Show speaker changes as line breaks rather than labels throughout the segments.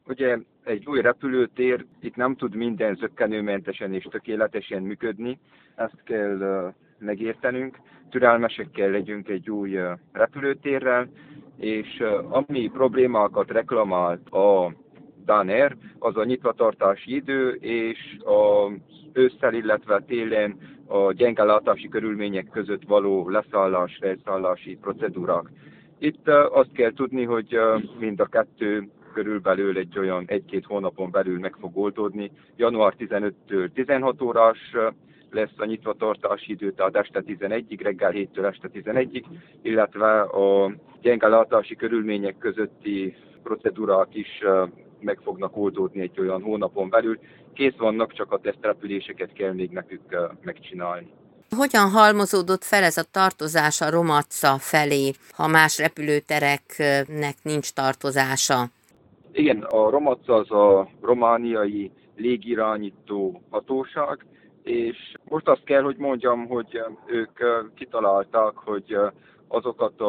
Ugye egy új repülőtér itt nem tud minden zökkenőmentesen és tökéletesen működni, ezt kell megértenünk. Türelmesek kell legyünk egy új repülőtérrel, és ami problémákat reklamált a Daner, az a nyitvatartási idő és az ősszel, illetve télen a gyenge látási körülmények között való leszállás-felszállási procedúrák. Itt azt kell tudni, hogy mind a kettő körülbelül egy olyan 1-2 hónapon belül meg fog oldódni. Január 15-től 16 órás lesz a nyitvatartási idő, tehát este 11-ig, reggel 7-től este 11-ig, illetve a gyenge látási körülmények közötti procedúrák is meg fognak oldódni egy olyan hónapon belül. Kész vannak, csak a tesztrepüléseket kell még nekük megcsinálni.
Hogyan halmozódott fel ez a tartozás a Romatza felé, ha más repülőtereknek nincs tartozása?
Igen, a Romatza az a romániai légirányító hatóság, és most azt kell, hogy mondjam, hogy ők kitalálták, hogy azokat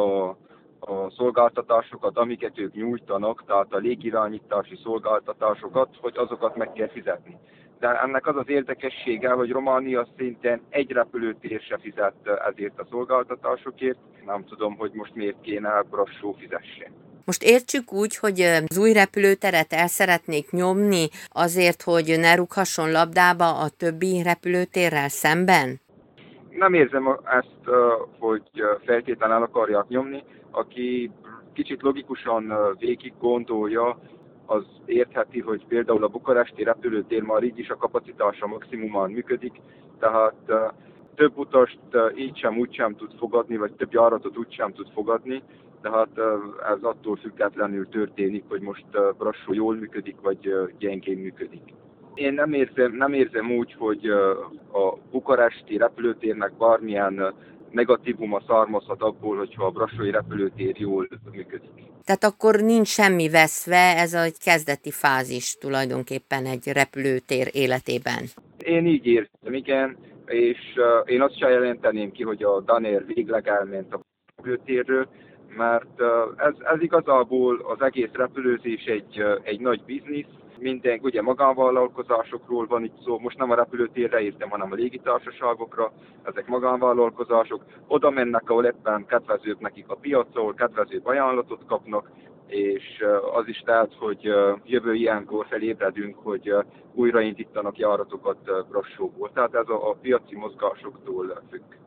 a szolgáltatásokat, amiket ők nyújtanak, tehát a légirányítási szolgáltatásokat, hogy azokat meg kell fizetni. De ennek az az érdekessége, hogy Románia szinten egy repülőtér se fizet ezért a szolgáltatásokért. Nem tudom, hogy most miért kéne Brassó fizessen.
Most értsük úgy, hogy az új repülőteret el szeretnék nyomni azért, hogy ne rúghasson labdába a többi repülőtérrel szemben?
Nem érzem ezt, hogy feltétlenül el akarják nyomni. Aki kicsit logikusan végig gondolja, az értheti, hogy például a bukaresti repülőtér már így is a kapacitása maximumán működik, tehát több utast így sem úgy sem tud fogadni, vagy több járatot úgy sem tud fogadni, tehát ez attól függetlenül történik, hogy most Brassó jól működik, vagy gyengén működik. Én nem érzem úgy, hogy a bukaresti repülőtérnek bármilyen negatívuma származhat abból, hogyha a brassói repülőtér jól működik.
Tehát akkor nincs semmi veszve, ez egy kezdeti fázis tulajdonképpen egy repülőtér életében.
Én így érzem, igen, és én azt sem jelenteném ki, hogy a Daner végleg elment a repülőtérről, mert ez igazából az egész repülőzés egy nagy biznisz. Minden, ugye magánvállalkozásokról van itt szó, most nem a repülőtérre értem, hanem a légitársaságokra, ezek magánvállalkozások, oda mennek, ahol éppen kedvezőbb nekik a piac, ahol kedvezőbb ajánlatot kapnak, és az is lehet, hogy jövő ilyenkor felébredünk, hogy újraindítanak járatokat Brassóból. Tehát ez a piaci mozgásoktól függ.